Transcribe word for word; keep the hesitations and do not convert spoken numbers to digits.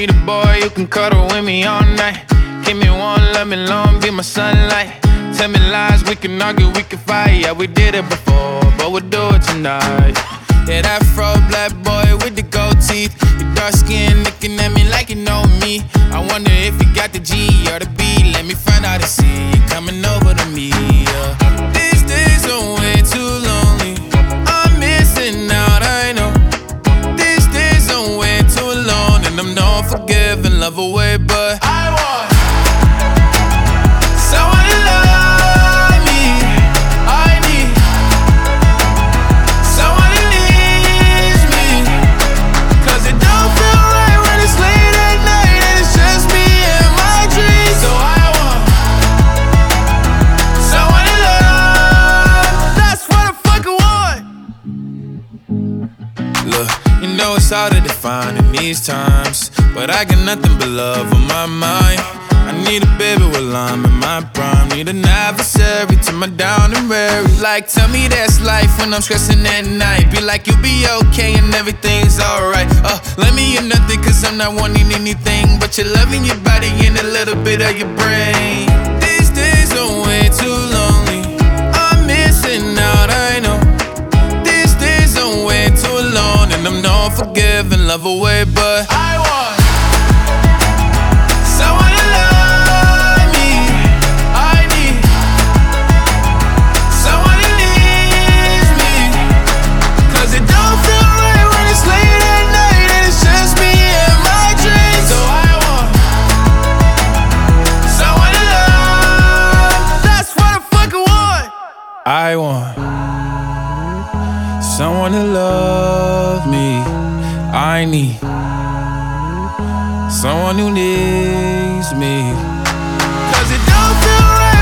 need a boy who can cuddle with me all night. Give me one, let me long, be my sunlight. Tell me lies, we can argue, we can fight. Yeah, we did it before, but we'll do it tonight. Yeah, that fro black boy with the gold teeth. Your dark skin looking at me like you know me. I wonder if you got the G or the B. Let me find out and see you coming over to me. Yeah. These days are way too lonely. I'm missing out, I know. These days are way too alone, and I'm not forgiving, love away, but I want someone to love me. I need someone who needs me. Cause it don't feel right when it's late at night and it's just me and my dreams. So I want someone to love. That's what I fucking want. Look, you know it's hard to define in these times, but I got nothing but love on my mind. I need a baby while I'm in my prime. Need an adversary to my down and weary. Like, tell me that's life when I'm stressing at night. Be like, you'll be okay and everything's alright. Uh, let me in nothing cause I'm not wanting anything but your love in your body and a little bit of your brain. These days are way too lonely. I'm missing out, I know. These days are way too alone, and I'm not forgiving, love away, but I want someone to love me. I need someone who needs me. Cause it don't feel right when it's late at night and it's just me and my dreams. So I want someone to love. That's what I fucking want. I want someone to love me. I need someone who needs me. Cause it don't feel right